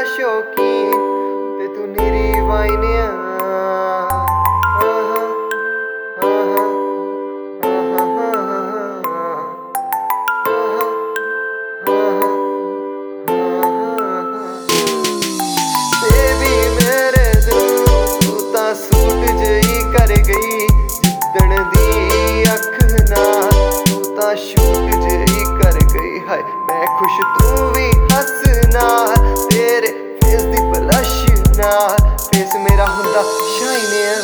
शौकीन ते तू निरी वाइनिया सूट जई कर गई जिदण दी अख नाल तू तां शूट जई कर गई हाय मैं खुश तू भी हस नाल तेरे फेस दी ब्लश नाल फेस मेरा हुंदा शाइनिया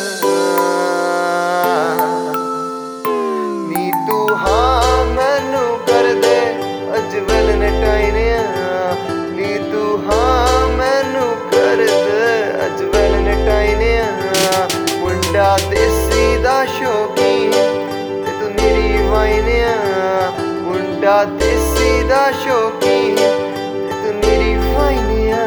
नी तू हाँ मैनू कर दे अज वैलेंटाइनिया नी तू हाँ मैनू कर दे अज वैलेंटाइनिया मुंडा देसी दा शौकीन ते तू निरी वाइनिया मुंडा देसी दा शौकीन ते तू निरी वाइनिया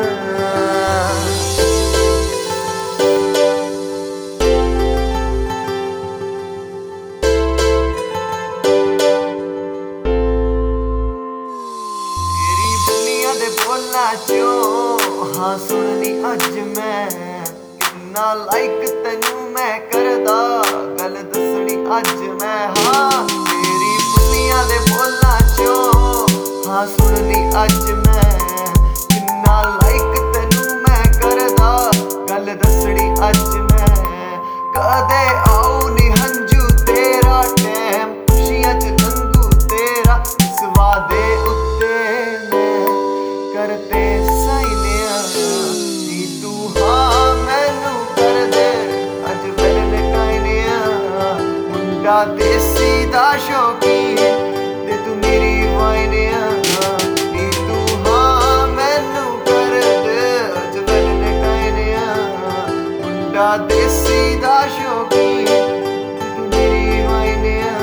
तेरी बुनिया दे बोला चो हाँ सुननी अज मैं ना लाइक तैनू मैं करदा गल दसनी अज मैं हाँ तेरी बुनिया दे बोला चो हाँ सुननी अज मैं किन्ना लाइक तैनू मैं करदा गल दसनी अज मैं कदे आऊ नी हंजू तेरा टैम खुशियां च लंघू तेरा स्वादे उत्ते मैं करते साइनिया नी तू हाँ मैनू कर दे अज वैलेंटाइनिया मुंडा देसी दा शौकीन ते तू निरी वाइनिया नी तू हाँ मैनू कर दे अज वैलेंटाइनिया मुंडा देसी दा शौकीन ते तू निरी वाइनिया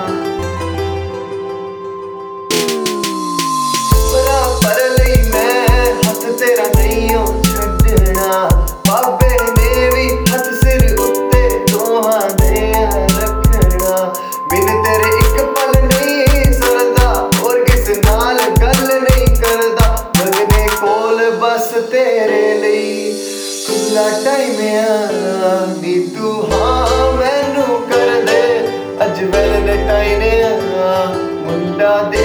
पर लई मैं हथ तेरा नहीं हो छड्डना बाबे ने भी हथ सिर उत्ते दोहां दे रखना बिन तेरे एक पल नहीं सरदा और किस नाल गल नहीं करदा लगने कोल बस तेरे ਲਈ खुला टाइम नी तू हाँ मैनू कर दे अज वैलेंटाइनिया मुंडा